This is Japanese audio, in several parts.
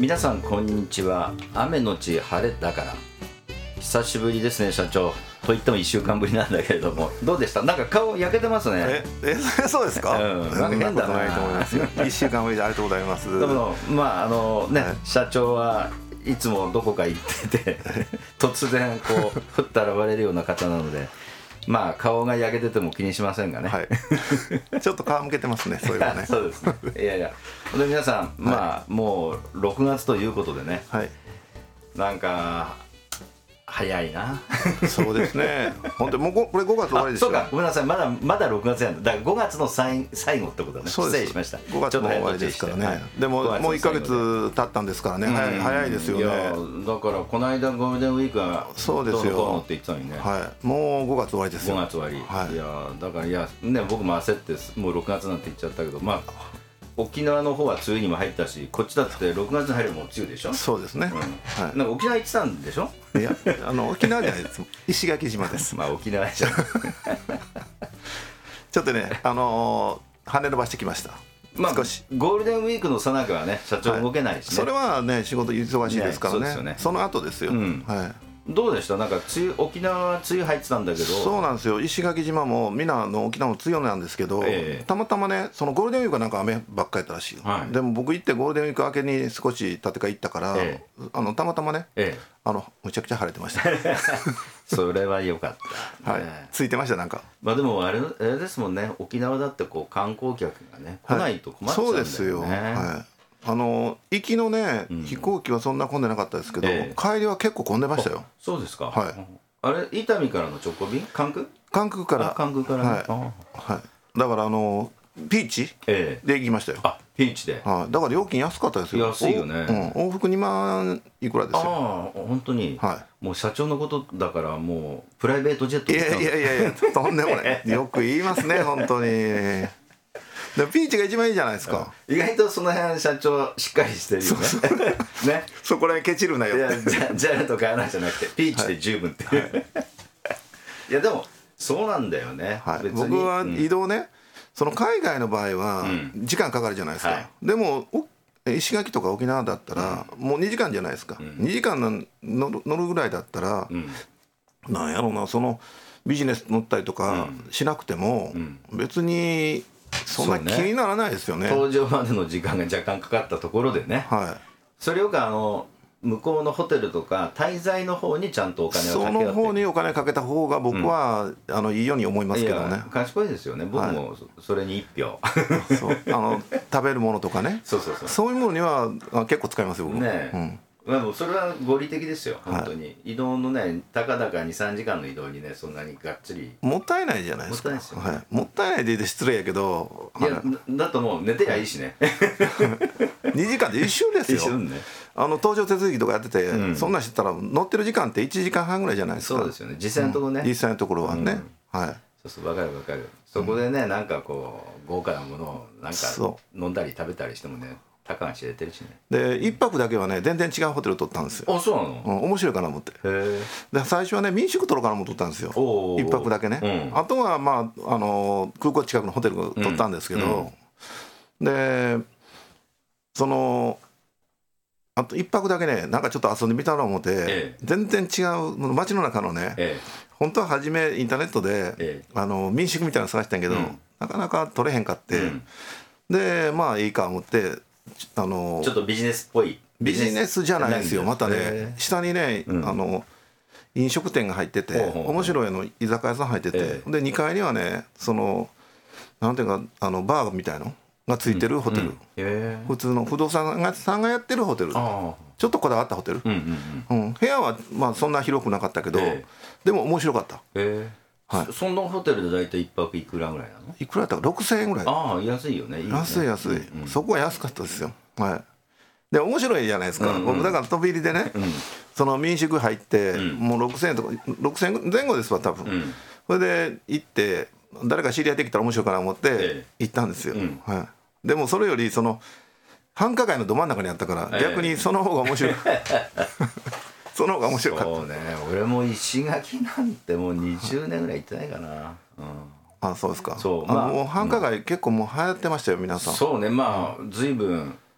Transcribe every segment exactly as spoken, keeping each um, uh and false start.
皆さんこんにちは。雨のち晴れだから久しぶりですね社長と言ってもいっしゅうかんぶりなんだけれども、どうでした？なんか顔焼けてますね。 ええそうですか？ うん、なんか変だな。 そんなことないと思いますよ。いっしゅうかんぶりでありがとうございます。 でもまああのね、 はい、 社長はいつもどこか行ってて突然こうふっと現れるような方なので、まあ顔が焼けてても気にしませんがね、 はい、ちょっと皮むけてますね。そういうのね。 そうですね。いやいやで皆さん、はい、まあもうろくがつということでね、 はい、 なんか早いな。 そうですね。本当にもうこれごがつ終わりですよ。 そうか、ごめんなさい、まだまだろくがつやんだ。だからごがつの最最後ってことだね。失礼しました。 ごがつの終わりですからね。でももういっかげつ経ったんですからね。早い早いですよね。いやだからこの間ゴールデンウィークはそうですよって言ってたのにね。 はい。もうごがつ終わりですよ。 ごがつ終わり。 はい。 いやだからいやね僕も焦ってもうろくがつなんて言っちゃったけど、まあ沖縄の方は梅雨にも入ったし、こっちだってろくがつに入るもう梅雨でしょ。 そうですね。 うん、はい。なんか沖縄行ってたんでしょ。 いやあの沖縄じゃないです。石垣島です。 まあ沖縄じゃん。 ちょっとねあのー、羽伸ばしてきました。 まあ、 少しゴールデンウィークの最中はね社長動けないしね、 はい、それはね仕事忙しいですからね、ね、 そ, ねその後ですよ、うん、はい。 どうでした？なんか梅雨沖縄は梅雨入ってたんだけど。 そうなんですよ。石垣島もみんなの沖縄も梅雨なんですけど、えー、たまたまねそのゴールデンウィークはなんか雨ばっかりやったらしい、はい、でも僕行ってゴールデンウィーク明けに少し立て替え行ったから、えー、あのたまたまね、えー、あのむちゃくちゃ晴れてましたそれは良かった、 はい、ついてましたなんか。 まあでもあれ、あれですもんね、沖縄だってこう観光客がね来ないと困っちゃうんだよね、はい、そうですよ、はい。 あの行きのね、うん、飛行機はそんな混んでなかったですけど、えー、帰りは結構混んでましたよ。 そうですか。 はい。 あれ伊丹からの直行便？関空？ 関空から。 関空から、ね、 はい、はい。だからあのピーチ、えー、で行きましたよ。 あ、ピーチで。 はい。だから料金安かったですよ。 安いよね。 うん、往復にまんいくらですよ。 ああ、本当に。 はい。 もう社長のことだからもうプライベートジェット。 いやいやいやいや、とんでもない。よく言いますね本当に。でピーチが一番いいじゃないですか。 意外とその辺社長しっかりしてるよね。ね。 そこら辺ケチるなよ。 いやジャルとかあらじゃなくてピーチで十分って。はい、いやでもそうなんだよね。 はい、僕は移動ね、うん、その海外の場合は時間かかるじゃないですか。はい、でも石垣とか沖縄だったらもうにじかんじゃないですか。うん、にじかん乗る、乗るぐらいだったら、うん、なんやろうな、そのビジネス乗ったりとかしなくても別にそんな気にならないですよね。 搭乗までの時間が若干かかったところでね、はい、それよくあの向こうのホテルとか滞在の方にちゃんとお金をかけようって、 その方にお金かけた方が僕は、うん、あのいいように思いますけどね。 賢いですよね。僕もそれに一票、はい、 そうあの食べるものとかねそうそうそう、 そういうものには結構使いますよ僕ね。うん、まあ、もうそれは合理的ですよ本当に、はい、移動のねたかだかにさんじかんの移動にねそんなにがっつりもったいないじゃないですか。もったいないですよ、ね。はい、もったいないで言って失礼やけど、 いやだともう寝てりゃいいしねにじかんで一瞬ですよ。 一瞬ね。 あの搭乗手続きとかやってて、うん、そんなんしてたら乗ってる時間っていちじかんはんぐらいじゃないですか。 そうですよね実際のところね、 うん、実際のところはね、うん、はい。 そうそう、分かる分かる。そこでね、うん、なんかこう豪華なものをなんか飲んだり食べたりしてもねたかが知れてるしね。 でいっぱくだけはね全然違うホテル取ったんですよ。 あ、そうなの。 うん、面白いかなと思って。へで最初はね民宿取ろうかなと思ったんですよ。いっぱくだけね、うん、あとはまああの空港近くのホテルを取ったんですけど、うんうん、でそのあといっぱくだけねなんかちょっと遊んでみたら思って、ええ、全然違う街の中のね、ええ、本当は初めインターネットで、ええ、あの民宿みたいなの探したんやけど、うん、なかなか取れへんかって、うん、でまあいいか思ってあのちょっとビジネスっぽいビジネスじゃないですよ。またね下にね、うん、あの飲食店が入ってて面白いの居酒屋さん入ってて、ええ、でにかいにはねそのなんていうかあのバーみたいのがついてるホテル、うんうん、普通の不動産さんがやってるホテル、ちょっとこだわったホテル、うんうんうんうん、部屋はまあそんな広くなかったけど、えー、でも面白かった、えーはい、そのホテルで大体いっぱくいくらぐらいなの？ いくらだったかろくせんえんぐらい。ああ、安いよね。いいよね。 安い安い、うんうん、そこは安かったですよ。はい。で面白いじゃないですか、うんうん、僕だから飛び入りでね、うん、その民宿入って、うん、もうろくせんえんとかろくせんえんぜん後ですわ多分、うん、それで行って誰か知り合いできたら面白いかなと思って行ったんですよ、ええ、はい。でもそれよりその繁華街のど真ん中にあったから、ええ、逆にその方が面白いその方が面白かった。 そうね、俺も石垣なんてもうにじゅうねんぐらい行ってないかな、うん、 あ、そうですか。 そう、 まあ、もう繁華街結構もう流行ってましたよ皆さん。 そうね、まあ随分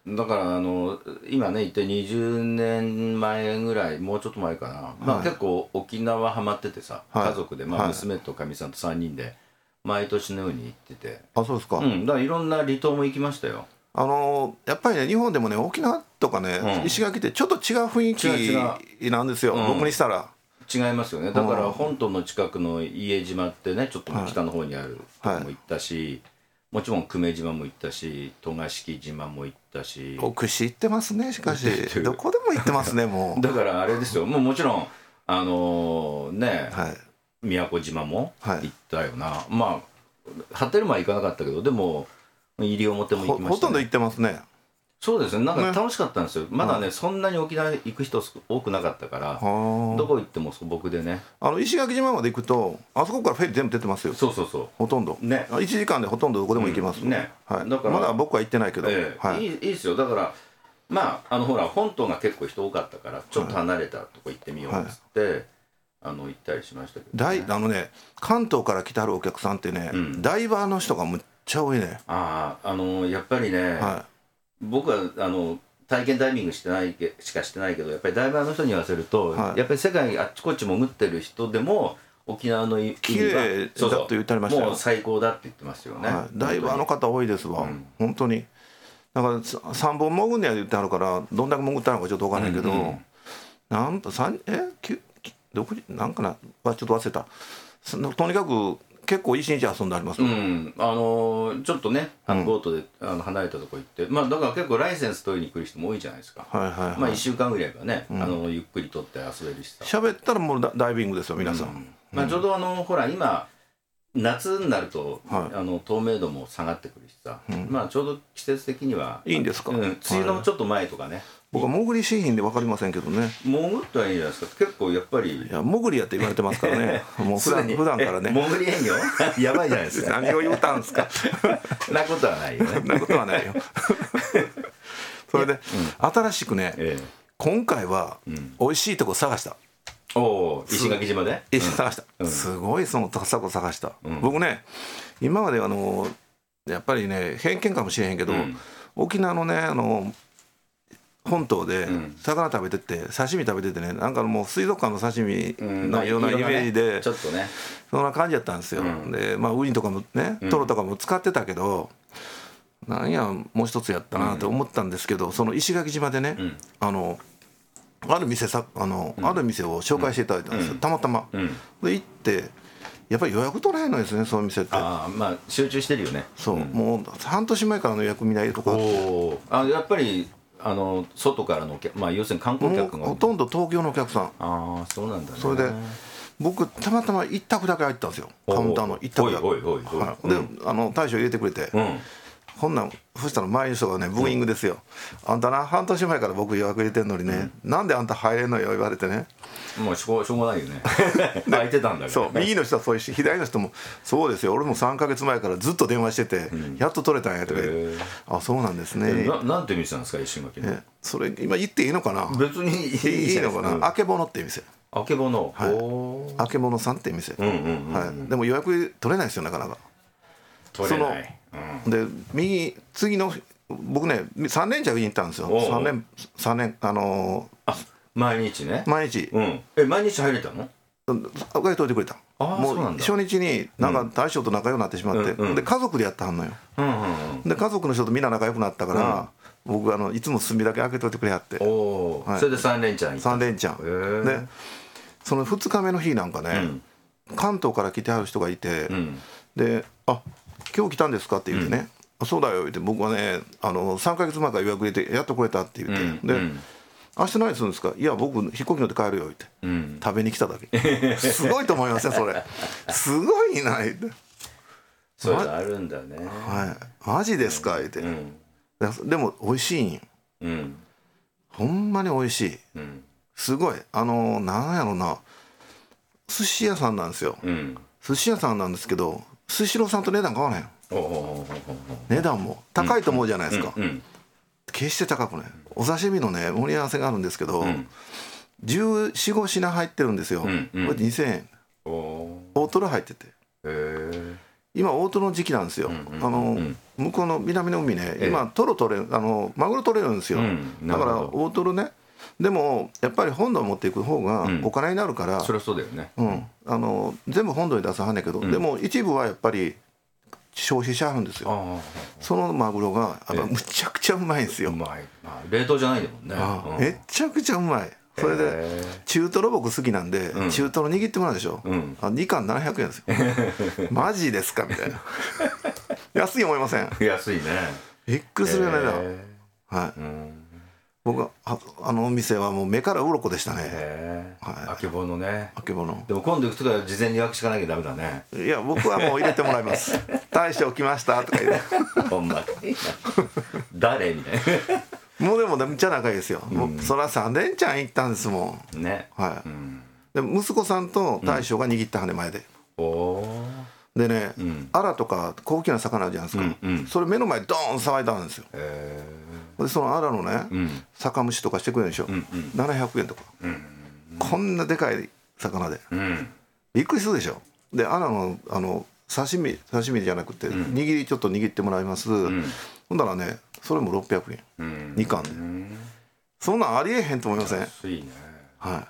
だからあの今ね言ってにじゅうねんまえぐらい、もうちょっと前かな、はい、まあ結構沖縄ハマっててさ、はい、家族で、まあ、娘とかみさんとさんにんで毎年のように行ってて。 あ、そうですか。 うん、だからいろんな離島も行きましたよ。 あのやっぱりね、日本でもね、沖縄とかね、うん、石垣ってちょっと違う雰囲気なんですよ、うん、僕にしたら。 違いますよね。だから本島の近くの伊江島ってね、ちょっと北の方にあるとこも行ったし、はいはい、もちろん久米島も行ったし、渡嘉敷島も行ったし。 奥市行ってますね、しかしどこでも行ってますねもう。 だからあれですよ、もうもちろんあのー、ね、はい、宮古島も行ったよな、はい、まあ波照間は行かなかったけど、でも西表も行きましたね。 ほ, ほとんど行ってますね。 そうですね、なんか楽しかったんですよ、ね、まだね、そんなに沖縄行く人多くなかったから、どこ行っても素朴でね。 あの石垣島まで行くと、あそこからフェリー全部出てますよ。 そうそうそう、 ほとんど、ね、いちじかんでほとんどどこでも行けます、うん、ね、はい、だからまだ僕は行ってないけど、 えーはい、いいいいですよ。だからまあ、あのほら本島が結構人多かったからちょっと離れたとこ行ってみようっつって、はいはい、あの行ったりしましたけど、ね、 だいあのね、関東から来てはるお客さんってね、うん、ダイバーの人がむっちゃ多いね。 ああ、あのやっぱりね、はい、僕はあの体験ダイビングしてないけしかしてないけど、やっぱりダイバーの人に言わせると、はい、やっぱり世界あっちこっち潜ってる人でも沖縄の海は綺麗だと言ってありましたよ。 もう最高だって言ってますよね、 はい、ダイバーの方多いですわ、うん、本当に。だからさんぼん潜んねや言ってあるから、どんだけ潜ったのかちょっと分かんないけど、うんうん、なんとさんえどこなんかなはちょっと忘れた。とにかく結構一日遊んであります、うん、 あのー、ちょっとね、あのボートで、うん、あの離れたとこ行って、まあだから結構ライセンス取りに来る人も多いじゃないですか。はいはいはい、まあいっしゅうかんぐらいはね、うん、あのゆっくり取って遊べるしさ。 喋ったらもう ダ, ダイビングですよ皆さん。うん、 まあちょうどあのほら今夏になると、はい、あの透明度も下がってくるしさ、うん、まあちょうど季節的にはいいんですか。うん、梅雨のちょっと前とかね。 僕は潜りしひんで分かりませんけどね。 潜ったらいいじゃないですか。結構やっぱり。 いや潜りやって言われてますからね。もう普段普段からね。 潜り営業やばいじゃないですか。 何を言うたんですか。 なことはないよね。 なことはないよ。それで、うん、新しくね、ええ、今回は美味しいとこ探した。 おお、石垣島で？ 石探した、うん。すごいその高こ探した、うん。僕ね、今まであのやっぱりね偏見かもしれへんけど、うん、沖縄のねあの本島で魚食べてて、刺身食べててね、なんかもう水族館の刺身のようなイメージで、 ちょっとねそんな感じやったんですよ。でまあウニとかもねトロとかも使ってたけど、なんやもう一つやったなと思ったんですけど、その石垣島でね、あのある店さあのある店を紹介していただいたんですよ、たまたま。で行ってやっぱり予約取れないのですね、そういう店って。 ああ、まあ集中してるよね。 そう、もう半年前からの予約見ないとか。 おあ、やっぱりあの外からの、まあ、要するに観光客がほとんど東京のお客さん。 ああ、そうなんだね。 それで僕たまたま一択だけ入ったんですよ、カウンターの一択だけ。であの大将入れてくれて、うん、こんなんそしたら前の人がねブーイングですよ、うん、あんたな半年前から僕予約入れてんのにね、うん、なんであんた入れんのよ言われてね。 もうしょうがないよね。空いてたんだけど、ね、 そう右の人はそういうし左の人もそうですよ。俺もさんかげつまえからずっと電話してて、うん、やっと取れたんやとか。あ、そうなんですね。 な, なんて店なんですか石垣の。 それ今言っていいのかな。 別にいいのかな、うん、あけぼのっていう店。 あけぼの、 はい、あけぼのさんっていう店、うんうんうんうん、はい、でも予約取れないですよなかなか。 取れない、 うん、で右次の僕ねさん連着に行ったんですよ。さん連さん連あのー、 あ毎日ね。 毎日、 うん、え毎日入れたの？ 受け取ってくれた。 あもうそうなんだ。 初日になんか大将と仲良くなってしまって、うんうん、で家族でやったはんのよ、うんうんうん、で家族の人とみんな仲良くなったから、うん、僕あのいつも炭だけ開けといてくれはって。 お、はい、それでさん連チャン行った。 さん連チャンでそのふつかめの日なんかね、うん、関東から来てはる人がいて、うん、であ今日来たんですかって言ってね、うん、そうだよ言って僕はねあのさんかげつまえから予約入れてやっと来れたって言って、うん、で、うん明日何するんですか。いや僕飛行機乗って帰るよって、うん、食べに来ただけ。すごいと思いませんそれ。すごいなって。 そういうのあるんだね。 はい、マジですか言って、うん、でも美味しいんよ、うん、ほんまに美味しい、うん、すごいあのなんやろな寿司屋さんなんですよ、うん、寿司屋さんなんですけどスシローさんと値段変わらへん。値段も高いと思うじゃないですか、うんうんうん、決して高くない。お刺身のね盛り合わせがあるんですけど、うん、じゅうよん、ご品入ってるんですよ、うんうん、これにせんえん大トロ入ってて、へ今大トロの時期なんですよ、うんうん、あの、うん、向こうの南の海ね、ええ、今トロ取れあのマグロ取れるんですよ、うん、だから大トロね、でもやっぱり本土を持っていく方がお金になるから、うん、 そりゃそうだよね、 うん、あの全部本土に出さはんねんけど、うん、でも一部はやっぱり消費しはるんですよ。そのマグロがやっぱむちゃくちゃうまいんですよ。 うまい、まあ、冷凍じゃないでもんね、 うん、めちゃくちゃうまい。それで中トロ僕好きなんで、うん、中トロ握ってもらうでしょ、うん、あにかんななひゃくえんですよマジですかみたいな安い思いません？ 安いね。 びっくりするよね、はい、うん、僕は あ, あのお店はもう目から鱗でしたね。 はい、あけぼのね。 あけぼの。 でも今度行くときは事前に予約しかなきゃダメだね。 いや僕はもう入れてもらいます大将来ましたとか言ってほんまに誰みたいなもうでもめっちゃ仲いいですよ、うん、もうそらさん連チャン行ったんですもんね、 はい、 うん、 で息子さんと大将が握った羽前で、 うん、おでね、 うん、 アラとか高級な魚あるじゃないですか、うんうん、それ目の前ドーン騒いだんですよ。 へでそのアラのね、 うん、 酒蒸しとかしてくれるでしょ、うんうん、ななひゃくえんとか、うんうん、こんなでかい魚で、うん、びっくりするでしょ。でアラのあの刺身刺身じゃなくて、うん、握りちょっと握ってもらいます、うん、ほんだらねそれもろっぴゃくえん、うん、にかんで、うん、そんなんありえへんと思いません？ 安いね。 はい。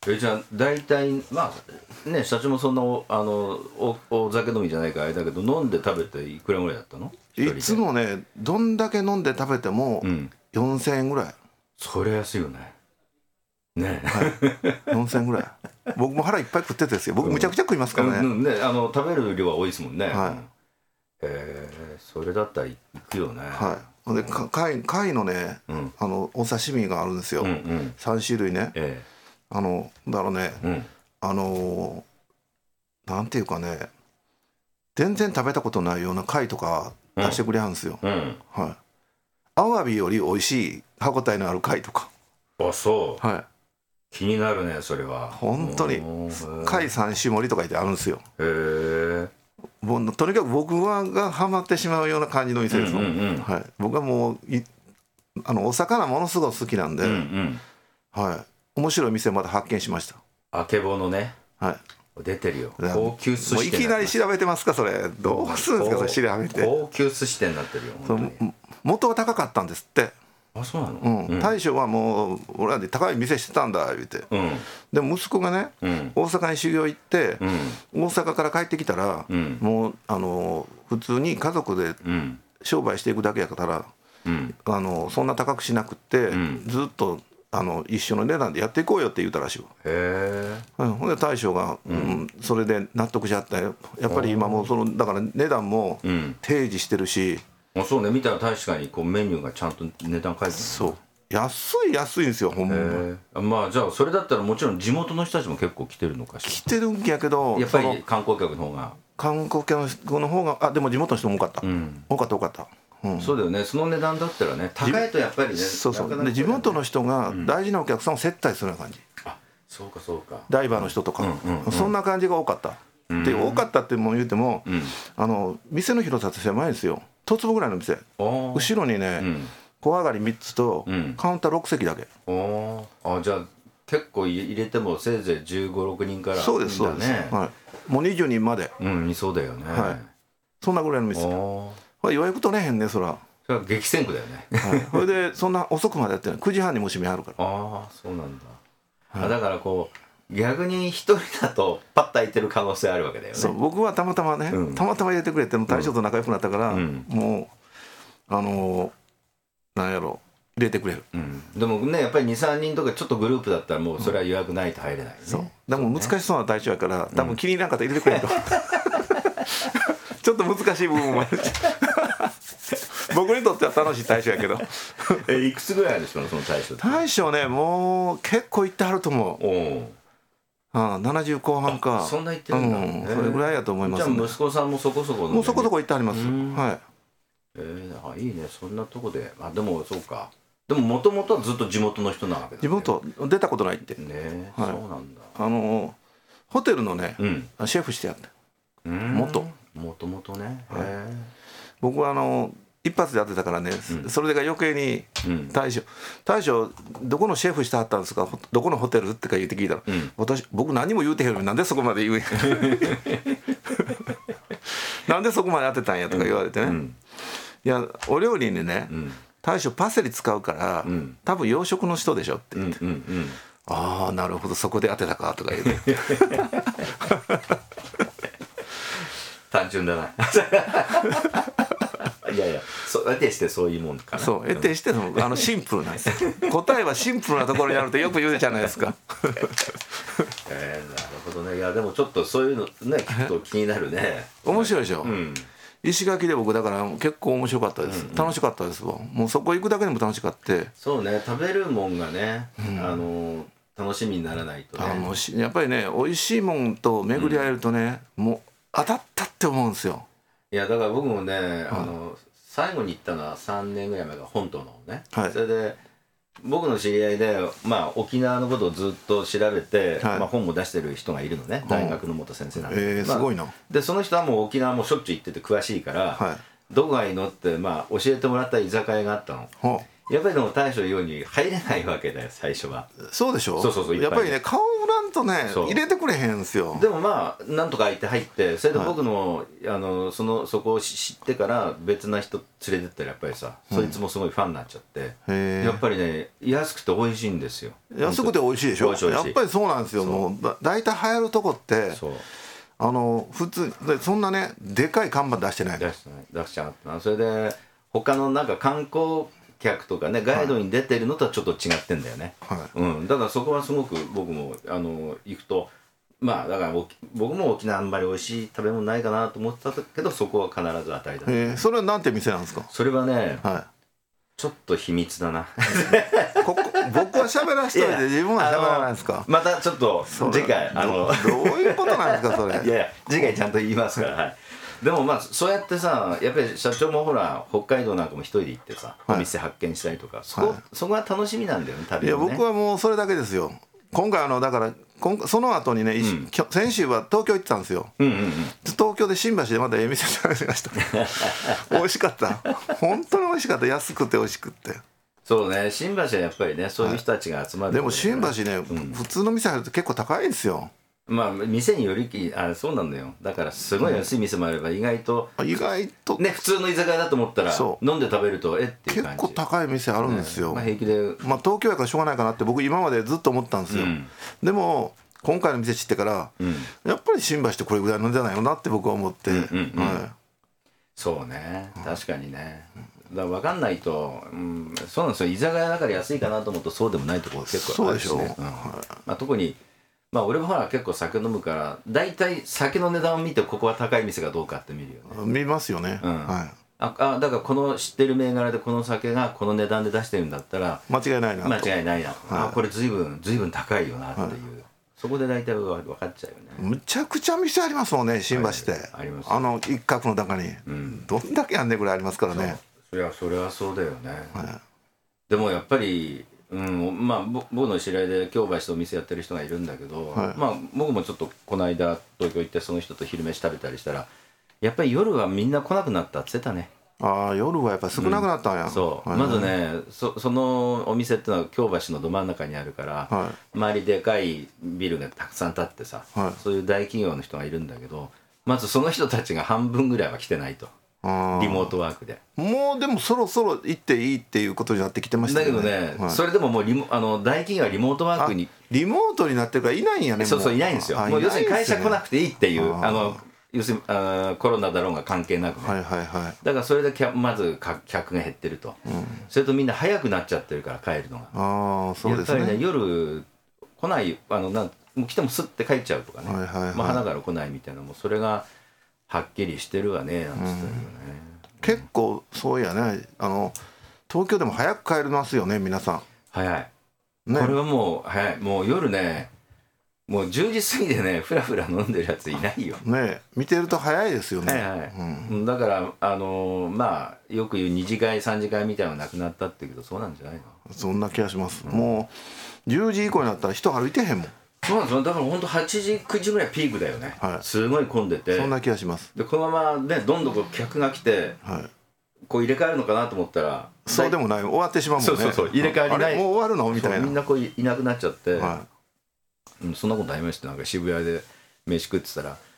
えじゃあ大体まあね社長もそんなおあの お, お酒飲みじゃないからあれだけど飲んで食べていくらぐらいだったの？ いつもねどんだけ飲んで食べてもよんせんえんぐらい、うん、 それ安いよね。ね、 はい、よんせんえんぐらい僕も腹いっぱい食っててですよ。僕むちゃくちゃ食いますからね、 うんうんね、あの食べる量は多いですもんね、 はい、 えー、それだったら行くよね。 はい。で貝, 貝のね、うん、あのお刺身があるんですよ、うんうん、さんしゅるいね、ええ、あのだろうね、うん、あのなんていうかね全然食べたことないような貝とか出してくれはるんですよ、うんうん、はい、アワビより美味しい歯ごたえのある貝とか。 あそう、 はい、 気になるねそれは。 本当に貝三種盛りとか言ってあるんですよ。 へえ。 もうとにかく僕はがハマってしまうような感じの店ですもん、うんうんうん、はい、僕はもういあのお魚ものすごく好きなんで、うんうん、はい、面白い店まで発見しました。 あけぼのね、 はい、 出てるよ。高級寿司店。もういきなり調べてますかそれ。どうするんですかそれ調べて。 高級寿司店になってるよ。本当に元は高かったんですって。 あそうなの、 うんうん、大将はもう俺らで高い店してたんだ言うて、うん、でも息子がね、うん、大阪に修行行って、うん、大阪から帰ってきたら、うん、もうあの普通に家族で商売していくだけやから、うん、あのそんな高くしなくって、うん、ずっとあの一緒の値段でやっていこうよって言うたらしいわ。 へえ、 うん、ほんで大将が、うんうん、それで納得しちゃったよ。やっぱり今もうそのだから値段も提示してるし、 あそうね、見たら確かにこうメニューがちゃんと値段書いてる。 そう安い安いんですよほんま。 まあじゃあそれだったらもちろん地元の人たちも結構来てるのかしら。 来てるんやけどやっぱり観光客の方が観光客の方があでも地元の人も多かった、うん、多かった多かった、 うん、そうだよね。その値段だったらね高いとやっぱりね。 そうそうで地元の人が大事なお客さんを接待するような感じ、 うん、あそうかそうか。 ダイバーの人とか、うんうんうん、そんな感じが多かった、うん、で多かったっても言うても、うん、あの店の広さって狭いんですよ。一坪ぐらいの店、後ろにね、うん、小上がりみっつと、うん、カウンターろくせきだけ。 おあじゃあ結構入れてもせいぜいじゅうご、ろくにんから、ね、 そうですそうです、はい、もうにじゅうにんまで。 うんそうだよね、 はい、そんなぐらいの店。予約取れへんねそら。 それは激戦区だよね、 はい、それでそんな遅くまでやってない。くじはんにも閉めはるから。 ああそうなんだ、はい、あだからこう逆に一人だとパッと空いてる可能性あるわけだよね。 そう僕はたまたまね、うん、たまたま入れてくれて大将と仲良くなったから、うん、もうあのー、なんやろ入れてくれる、 うん、でもねやっぱりにさんにんとかちょっとグループだったらもうそれは予約ないと入れないよね、うん、 そうでも難しそうな大将やから多分気に入らんかったら入れてくれると、うん、ちょっと難しい部分もある僕にとっては楽しい大将やけどえいくつぐらいあるんですかその大将って。 大将ねもう結構いってはると思う。おああななじゅうこうはんか。 そんな言ってるんだ、うん、 それぐらいやと思います、ね、 じゃあ息子さんもそこそこの、ね、 もうそこそこ行ってはります。はい。 えー、あいいねそんなとこで。あでもそうか。でももともとはずっと地元の人なわけだ、ね、 地元出たことないってね、はい、そうなんだ。 あのホテルのね、うん、シェフしてやって元もともとね、 はい、僕はあの一発でやってたからね、うん、それが余計に大将、うん、大将どこのシェフしてはったんですかどこのホテルってか言って聞いたら、うん、私僕何も言うてへんのになんでそこまで言うなんなんでそこまで当てたんやとか言われてね、うんうん、いやお料理にね、うん、大将パセリ使うから、うん、多分洋食の人でしょって言って、うんうんうん、ああなるほどそこで当てたかとか言って単純だないやいやそう得てしてそういうもんかな。 そう得てしてのあのシンプルなんです答えはシンプルなところにあるとよく言うじゃないですかえー、なるほどね。いやでもちょっとそういうのねきっと気になるね面白いでしょ、うん、石垣で僕だから結構面白かったです、うんうん、楽しかったですわ。もうそこ行くだけでも楽しかった。 そうね食べるもんがね、うん、あの楽しみにならないとね。あのやっぱりね美味しいもんと巡り合えるとね、うん、もう当たったって思うんですよ。 いやだから僕もね、うん、あの最後に行ったのはさんねんぐらい前が本島のね、はい、それで僕の知り合いで、まあ、沖縄のことをずっと調べて、はいまあ、本も出してる人がいるのね、大学の元先生なんで、 えー、すごいな、まあ、 でその人はもう沖縄もしょっちゅう行ってて詳しいから、はい、どこがいいのって、まあ、教えてもらった居酒屋があったの。やっぱりでも大将のように入れないわけだよ最初は。 そうでしょ。 そうそうそうやっぱりね顔売らんとね入れてくれへんんすよ。 でもまあなんとか入って入ってそれで僕の、はい、あのそのそこを知ってから別な人連れてったらやっぱりさ、うん、そいつもすごいファンになっちゃって、うん、やっぱりね安くて美味しいんですよ。 安くて美味しいでしょ。美味しい美味しい。やっぱりそうなんですよ。もうだ大体流行るとこってそうあの普通でそんなねでかい看板出してない。 出してない出しちゃった。それで他のなんか観光客とかねガイドに出てるのとはちょっと違ってんだよね、はいうん、だからそこはすごく僕もあの行くとまあだから僕も沖縄あんまり美味しい食べ物ないかなと思ってたけどそこは必ず当たりだ、ねえー、それはなんて店なんですか。 それはね、はい、ちょっと秘密だなここ僕は喋らせといて自分は喋らないですか。 またちょっと次回あのどういうことなんですかそれいやいや次回ちゃんと言いますからはいでもまあそうやってさやっぱり社長もほら北海道なんかも一人で行ってさ、はい、お店発見したりとかそこ、はい、そこが楽しみなんだよね旅のね。 いや僕はもうそれだけですよ。今回あのだから今その後にね、うん、先週は東京行ってたんですよ、うんうんうん、東京で新橋でまたええ店食べました美味しかった本当に美味しかった。安くて美味しくってそうね新橋はやっぱりねそういう人たちが集まる、 はい、でも新橋ね、うん、普通の店入ると結構高いんですよ。 まあ店によりきあそうなんだよ。だからすごい安い店もあれば意外と、 うん、意外とね普通の居酒屋だと思ったら飲んで食べるとえっていう感じ。 結構高い店あるんですよ、ねまあ、平気でまあ東京やからしょうがないかなって僕今までずっと思ったんですよ、うん、でも今回の店知ってから、うん、やっぱり新橋ってこれぐらいのんじゃないのなって僕は思って、うんうんうんはい、 そうね確かにね、うん、だから分かんないと、うん、そうなんですよ。居酒屋だから安いかなと思うとそうでもないところ結構あるしね。そうでしょ、うんはいまあ、特にまあ俺もほら結構酒飲むから大体酒の値段を見てここは高い店がどうかって見るよね。 見ますよね、うんはい、 ああだからこの知ってる銘柄でこの酒がこの値段で出してるんだったら間違いないなと間違いないな、はい、あこれ随分随分高いよなっていう、はい、そこで大体分かっちゃうよね。 むちゃくちゃ店ありますもんね新橋って、はい、あります。あの一角の中に、うん、どんだけあんねんぐらいありますからね。 そりゃそれはそうだよね、はい、でもやっぱりうんまあ、僕の知り合いで京橋とお店やってる人がいるんだけど、はいまあ、僕もちょっとこの間東京行ってその人と昼飯食べたりしたらやっぱり夜はみんな来なくなったって言ってたね。 ああ夜はやっぱ少なくなったんや、 うん、そう、はいはい、まずね そ, そのお店ってのは京橋のど真ん中にあるから、はい、周りでかいビルがたくさん建ってさ、はい、そういう大企業の人がいるんだけどまずその人たちが半分ぐらいは来てないと。リモートワークでもうでもそろそろ行っていいっていうことになってきてましたよね。 だけどね、はい、それでももうリモあの大企業はリモートワークにリモートになってるからいないんやね。 そうそういないんですよ。もう要するに会社来なくていいっていうあの要するにあコロナだろうが関係なくね、はいはいはい、だからそれでまず客が減ってると、うん、それとみんな早くなっちゃってるから帰るのがあそうです、ね、やっぱりね夜来ないあのなんもう来てもスッて帰っちゃうとかね、はいはいはいまあ、花から来ないみたいなもうそれがはっきりしてるわねなんつってるよね、うん、 結構そうやねあの東京でも早く帰りますよね皆さん。 早い、ね、これはもう早いもう夜ねもうじゅうじ過ぎでねフラフラ飲んでるやついないよね。見てると早いですよね、はいはいうん、だからあのー、まあよく言う二次会三次会みたいなのなくなったって言うけどそうなんじゃないの。 そんな気がします、うん、もうじゅうじ以降になったら人歩いてへんもん。 そうなんですよ。だから本当はちじくじぐらいピークだよね、はい、すごい混んでてそんな気がします。 でこのままねどんどんこう客が来て、はい、こう入れ替えるのかなと思ったらそうでもない終わってしまうもんね。 そうそうそう入れ替わりない。 もう終わるのみたいなみんなこういなくなっちゃって、はいうん、そんなことありましてなんか渋谷で飯食ってたら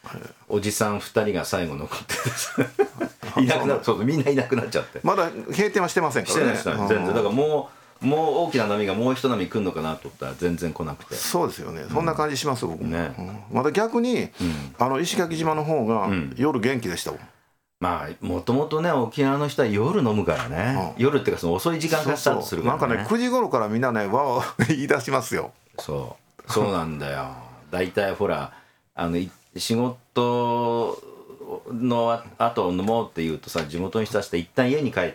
おじさんふたりが最後残ってていなくなそうみんないなくなっちゃって、 まだ閉店はしてませんからね。 してないです全然。だからもうもう大きな波がもう一波来るのかなと思ったら全然来なくて。 そうですよね、そんな感じします、僕も、 ねうん、まだ逆に、うん、あの石垣島の方が夜元気でしたもん、 うん、まあもともとね沖縄の人は夜飲むからね、うん、夜っていうかその遅い時間からスタートするからね。 そうそうなんかねくじ頃からみんなねわー言い出しますよ。 そうそうなんだよ大体ほらあの仕事の後飲もうって言うとさ地元の人たちって一旦家に帰って、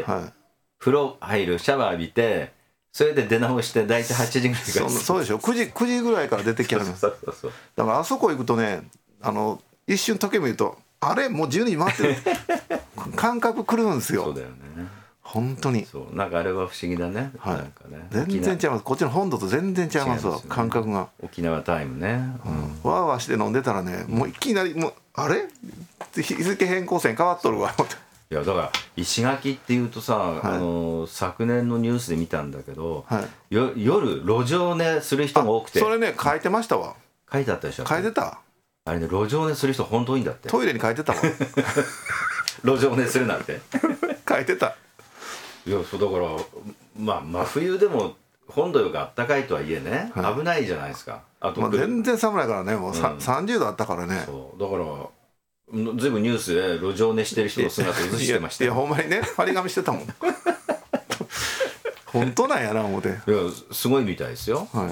はい、風呂入るシャワー浴びてそれで出直して大体はちじぐらいからそ, そうでしょ 9, 時くじぐらいから出てきはるんです。だからあそこ行くとねあの一瞬時計見るとあれもうじゅうにじ回ってる感覚くるんですよ。 そうだよね本当に。 そうなんかあれは不思議だね、 はい、 なんかね全然違います。こっちの本土と全然違いますわ、ね、感覚が。 沖縄タイムね、 うん、わーわーして飲んでたらねもういきなりもうあれ日付変更線変わっとるわいやだから石垣っていうとさ、はい、あの昨年のニュースで見たんだけど、はい、よ夜路上寝する人が多くて。 それね書いてましたわ。 書いてあったでしょ。 書いてたあれね路上寝する人本当多いんだって。 トイレに書いてたわ路上寝するなんて書いてた。 いやそうだからまあ真冬でも本土よりあったかいとはいえね、はい、危ないじゃないですか。あと、 まあ、全然寒いからねもう、うん、さんじゅうどあったからね。 そうだからずいぶんニュースで路上寝してる人の姿映してましたよ。 いやほんまにね張り紙してたもん本当なんやな思って。いやすごいみたいですよ、 はい、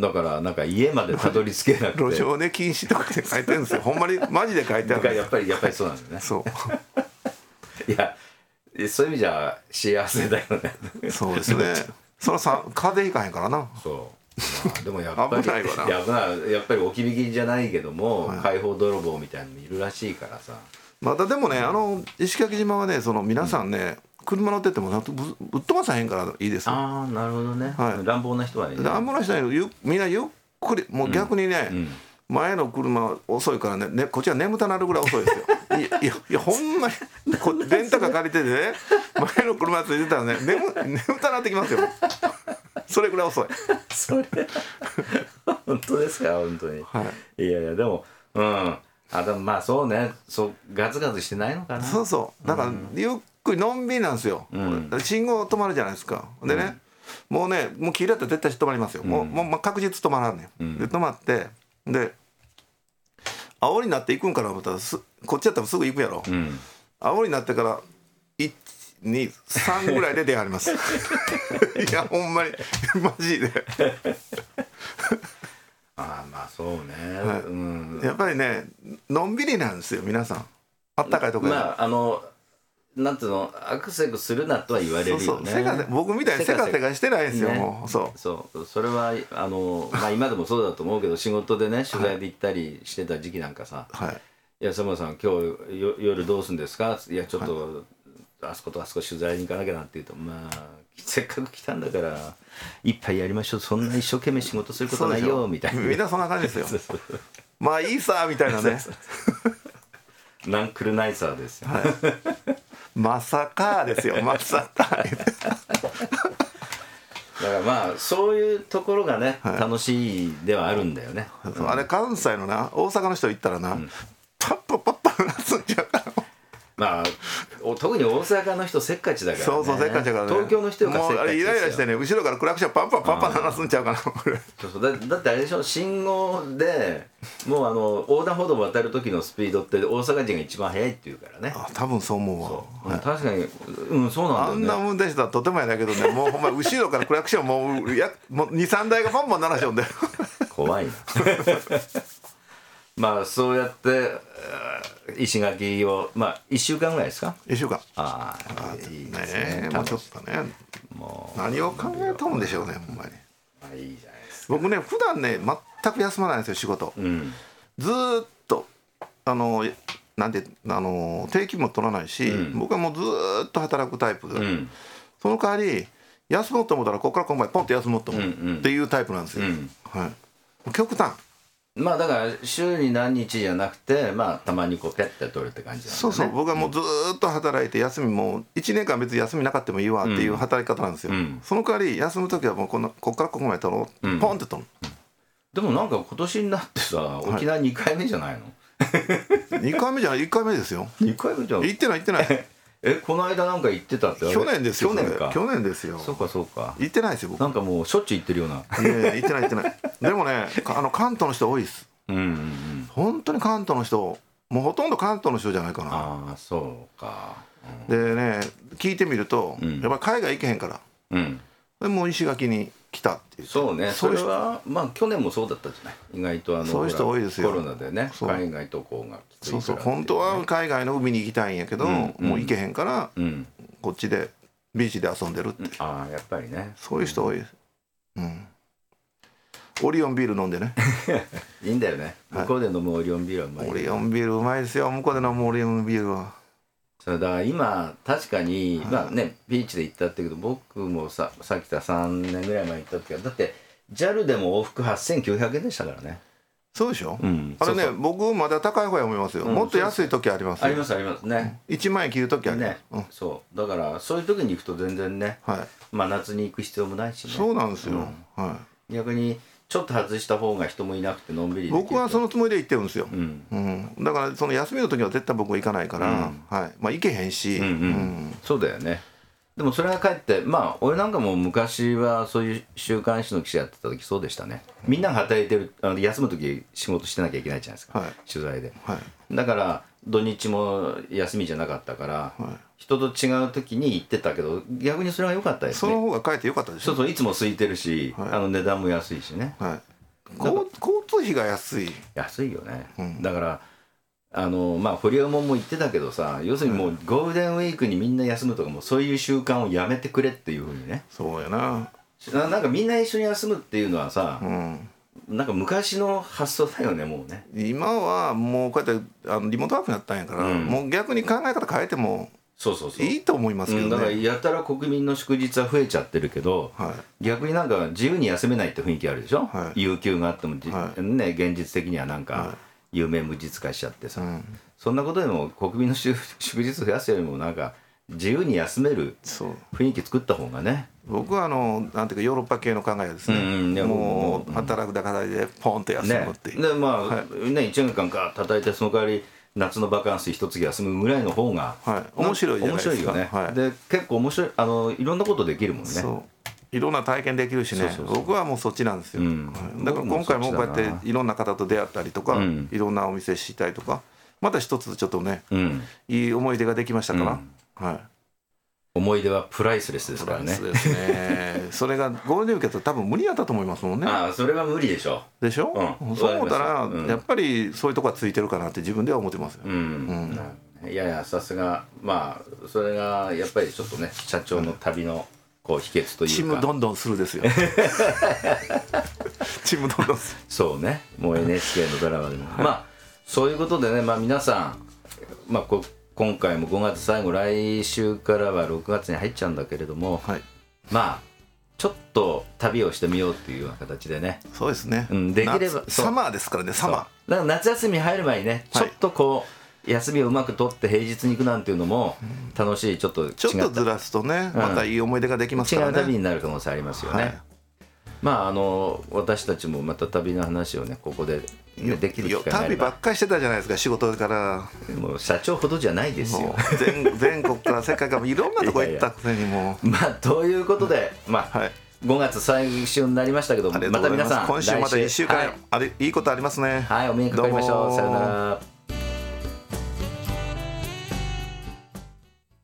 だからなんか家までたどり着けなくて路上寝禁止とかって書いてるんですよほんまにマジで書いてある。 やっぱりやっぱりそうなんですね。 そういやそういう意味じゃ幸せだよねそうですねそのさ風邪ひかへんからな。 そう、まあ、でもやっぱり危ないわな。 やっぱりやっぱり置き引きじゃないけども、はい、解放泥棒みたいなのもいるらしいからさ。 またでもねあの石垣島はねその皆さんね、うん、車乗っててもぶっ飛ばさへんからいいですよ。 ああなるほどね、はい、乱暴な人はね乱暴な人はみんなゆっくりもう逆にね、うんうん、前の車遅いからね、ねこっちは眠たなるぐらい遅いですよいやいやいやほんまにこレンタカー借りててね前の車ついてたらね眠眠たなってきますよそれぐらい遅いそれ本当ですか本当に、はい、いやいやでもうんあでもまあそうねそうガツガツしてないのかな。 そうそうだから、うん、ゆっくりのんびりなんですよ、うん、信号止まるじゃないですかでね、うん、もうねもう黄色だったら絶対止まりますよ、うん、もうもう、まあ、確実止まらんねん、うん、で止まってで青になっていくんかな思ったらすこっちやったらすぐ行くやろ、うん、青になってからいち、に、さんぐらいで出はりますいやほんまにマジでああまあそうね、 はいうん、やっぱりねのんびりなんですよ皆さんあったかいところで。 まああのなんていうのアクセクするなとは言われるよね。 そうそうせかせ僕みたいにせかせかしてないんですよ、ね、もうそうそうそれはあの、まあ、今でもそうだと思うけど仕事でね取材で行ったりしてた時期なんかさ「はい、いや佐村さん今日よ夜どうするんですか?」いやちょっと、はい、あそことあそこ取材に行かなきゃなって言うとまあせっかく来たんだから一杯やりましょうそんな一生懸命仕事することないよみたいなみんなそんな感じですよまあいいさみたいなねナンクルナイサーですよ、はいまさかですよまさかだからまあそういうところがね、はい、楽しいではあるんだよね、 うん、あれ関西のな大阪の人行ったらな、うん、パッパパッパなすんじゃうからまあ特に大阪の人せっかちだからね。そうそうせっかちだからね。 東京の人がせっかちですよ。もうあれイライラしてね後ろからクラクションパンパンパンパン鳴らすんちゃうかなそうそう だ, だってあれでしょ信号でもうあの横断歩道渡る時のスピードって大阪人が一番速いっていうからね。 あ多分そう思うわそう、はい、確かにうんそうなんだよね。 あんな運転手だととてもやだけどねもうほんま後ろからクラクションもうやもうにさんだいがパンパン鳴らしよんで怖いなまあそうやって石垣をまあいっしゅうかんぐらいですか。 いっしゅうかんああいいですね。 ねもうちょっとねもう何を考えとるんでしょうねほんまに。 まあいいじゃないですか。 僕ね普段ね全く休まないんですよ仕事、うん、ずーっとあのなんてあの定期も取らないし、うん、僕はもうずーっと働くタイプで、うん、その代わり休もうと思ったらここからここまでポンと休もうと思うっていうタイプなんですよ、うんはい、極端。 まあだから週に何日じゃなくてまあたまにこうペッて取るって感じなんだね。 そうそう僕はもうずーっと働いて休みもいちねんかん別に休みなかったもいいわっていう働き方なんですよ、うん、その代わり休む時はもうこのこっからここまで取ろう、うん、ポンって取る、 でもなんか今年になってさ沖縄にかいめじゃないの、はい、 にかいめじゃないいっかいめですよ。 にかいめじゃん。 行ってない行ってないえこの間なんか行ってたって。 去年ですよ。 去年か。 去年ですよ。 そうかそうか。 行ってないですよ僕。 なんかもうしょっちゅう行ってるような。 いやいや行ってない行ってないでもねあの関東の人多いです。 うんうんうん。 本当に関東の人もうほとんど関東の人じゃないかな。 ああそうか、 うん、でね聞いてみると、うん、やっぱり海外行けへんから、うん、でもう石垣に来たっていう。 そうね。それはまあ去年もそうだったじゃない。意外とあのそういう人多いですよ。 コロナでね海外渡航がきついから、ね、 そうそう本当は海外の海に行きたいんやけど、うん、もう行けへんから、うん、こっちでビーチで遊んでるって、うん、 ああやっぱりねそういう人多いです、うん、オリオンビール飲んでねいいんだよね。向こうで飲むオリオンビールはうまい、ね、 オリオンビールうまいですよ。向こうで飲むオリオンビールは。 そうだから今確かに、はい、まあねビーチで行ったって言うけど僕もささっき言ったさんねんぐらい前行った時はだって ジャル でも往復はっせんきゅうひゃくえんでしたからね。 そうでしょ、うん、あれねそうそう僕まだ高い方や思いますよ、うん、もっと安い時ありますよ。 ありますありますね。 いちまんえん切る時あります、 ねうん、そうだからそういう時に行くと全然ね、はい、まあ夏に行く必要もないしね。 そうなんですよ、うんはい、 逆にちょっと外した方が人もいなくてのんびりできる。 僕はそのつもりで行ってるんですよ、うんうん、だからその休みの時は絶対僕は行かないから、うんはいまあ、行けへんし、うんうんうん、 そうだよね。でもそれがかえってまあ俺なんかも昔はそういう週刊誌の記者やってた時そうでしたね。みんなが働いてるあの休む時仕事してなきゃいけないじゃないですか、はい、取材で、はい、だから土日も休みじゃなかったから、はい、人と違う時に行ってたけど逆にそれが良かったですね。 その方がかえって良かったでしょ。 そうそういつも空いてるし、はい、あの値段も安いしね、はい、 交通費が安い安いよね、うん、だからあのまあ堀江門も言ってたけどさ要するにもうゴールデンウィークにみんな休むとかもうそういう習慣をやめてくれっていうふうにね。 そうやな。 なんかみんな一緒に休むっていうのはさ、うん、なんか昔の発想だよねもうね。 今はもうこうやってあのリモートワークになったんやから、うん、もう逆に考え方変えてもそうそうそういいと思いますけどね、 うん、だからやたら国民の祝日は増えちゃってるけど、はい、逆になんか自由に休めないって雰囲気あるでしょ、はい、有給があっても、はいね、現実的にはなんか、はい有名無実化しちゃってさ、うん、そんなことでも国民の祝日増やすよりもなんか自由に休める雰囲気作った方がね。 僕はあのなんていうかヨーロッパ系の考えですね、うんうん、もう働くだけでポンと休むっていう、 ねでまあ、はいね、いちねんかんか叩いてその代わり夏のバカンス一月休むぐらいの方が、はい、 面白いじゃないですか。 面白いよね、はい、で結構面白いあのいろんなことできるもんね。 そういろんな体験できるしね。そうそうそう僕はもうそっちなんですよ、うん、だから今回もこうやっていろんな方と出会ったりとか、うん、いろんなお店したりとかまた一つちょっとね、うん、いい思い出ができましたから、うんはい、 思い出はプライスレスですからね。 プライスレスねそれがゴールデンウィークだと多分無理やったと思いますもんね。 ああそれは無理でしょでしょ、うん、そう思ったら、うん、やっぱりそういうとこはついてるかなって自分では思ってますよ、うんうん、いやいやさすがまあそれがやっぱりちょっとね社長の旅のこう秘訣というかチームどんどんするですよチームどんどんするそうねもう エヌエイチケー のドラマでも、はい、まあそういうことでね、まあ、皆さん、まあ、こ今回もごがつ最後来週からはろくがつに入っちゃうんだけれども、はい、まあちょっと旅をしてみようっていうような形でね。 そうですね、 うん、できればサマーですからねサマーだから夏休み入る前にねちょっとこう、はい休みをうまく取って平日に行くなんていうのも楽しいちょっと違ったちょっとずらすとねまたいい思い出ができますからね、 違う旅になる可能性ありますよね、はい、まああの私たちもまた旅の話をねここで、ね、できる機会があれば旅ばっかりしてたじゃないですか仕事からもう社長ほどじゃないですよ全, 全国から世界からいろんなとこ行ったくせにもまあということでまあ、はいごがつ最終になりましたけどまた皆さん今週またいっしゅうかん、はい、あれいいことありますね。 はいお目にかかりましょう。さよなら。